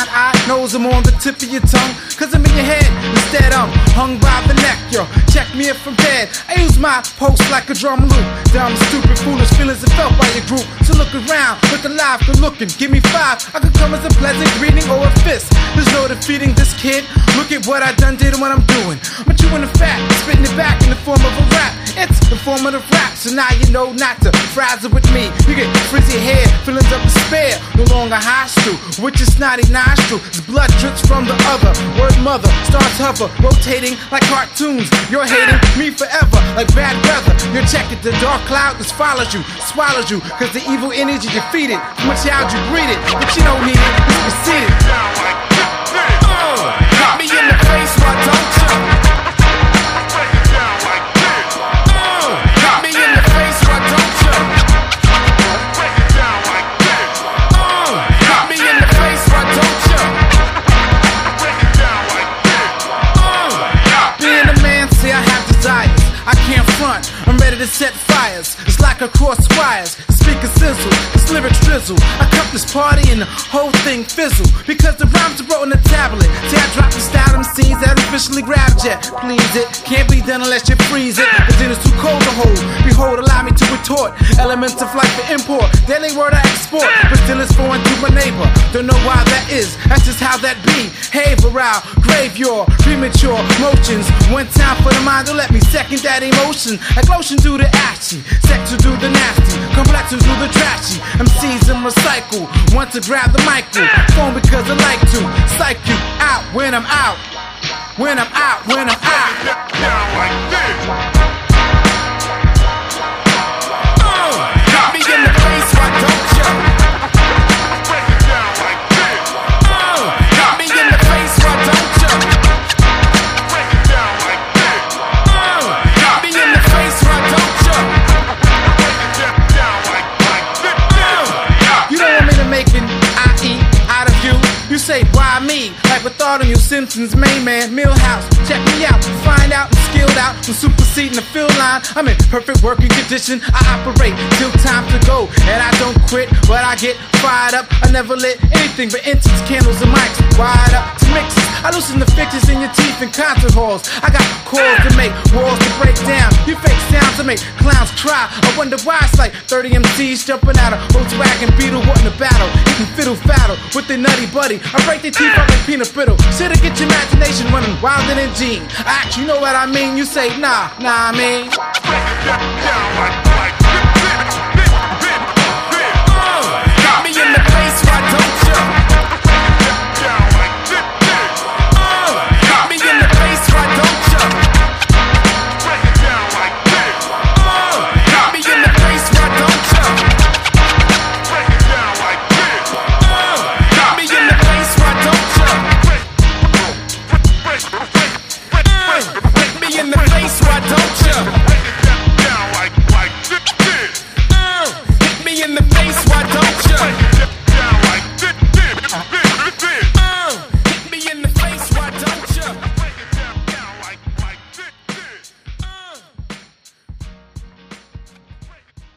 blind eye knows I'm on the tip of your tongue, cause I'm in your head. Instead I'm hung by the neck, yo. Check me if I'm dead. I use my post like a drum loop. Dumb, stupid, foolish feelings are felt by your group. So look around, look alive, good looking. Give me 5, I could come as a pleasant greeting or a fist. There's no defeating this kid. Look at what I done did and what I'm doing. I'm chewing the fat, spitting it back in the form of a rap. It's the form of the rap, so now you know not to frazzle with me. You get frizzy hair, feelings of despair, no longer hostile, with your snotty nostril. As blood drips from the other, word mother starts hover, rotating like cartoons. You're hating me forever, like bad weather. You're checking the dark cloud that follows you, swallows you, cause the evil energy defeated. From a child you breed it, but you don't need it, it's preceded. Hit me in the face, why don't you? Hit me in the face, why don't you? Hit me in the face, why don't you? Being a man, see I have desires, I can't front, I'm ready to set fires. It's like a cross wires, speaker sizzle, this lyrics drizzle. I cut this party and the whole thing fizzle, because the rhymes are wrote on the tablet. See I drop the style MCs that officially grabbed ya. Please it, can't be done unless you freeze it, but then it's too cold to hold. Behold, allow me to retort, elements of life for import. Daily word I export, but still it's foreign to my neighbor. Don't know why that is, that's just how that be. Hey, Varel, graveyard, premature motions. One time for the mind, don't let me second that emotion. Like lotion do the action, sex to do the nasty, complex to do the trashy. MCs and recycle, want to grab the microphone because I like to psych you out when I'm out. When I'm out, when I'm out. Down like this. Hit me in the face, why don't you? Break it down like this. Hit me in the face, why don't you? Break it down like this. Hit me in the face, why don't you? Break it down like this. You don't want me to make an IE out of you. You say, why me? Like with thought on you, Simpsons main man, Millhouse. Check me out, find out, I'm skilled out. I'm superseding the field line. I'm in perfect working condition. I operate till time to go, and I don't quit, but I get fired up. I never lit anything but incense, candles, and mics. Wired up to mixes. I loosen the fixtures in your teeth in concert halls. I got chords to make, walls to break down. You fake sounds to make clowns cry. I wonder why it's like 30 MCs jumping out of Volkswagen Beetle wanting to battle. Eating fiddle faddle with their nutty buddy. I break their teeth out like peanut brittle. Should've get your imagination running wilder than Gene. Act, you know what I mean? You say, nah, I mean. Break it down like this. Hit me in the face, why don't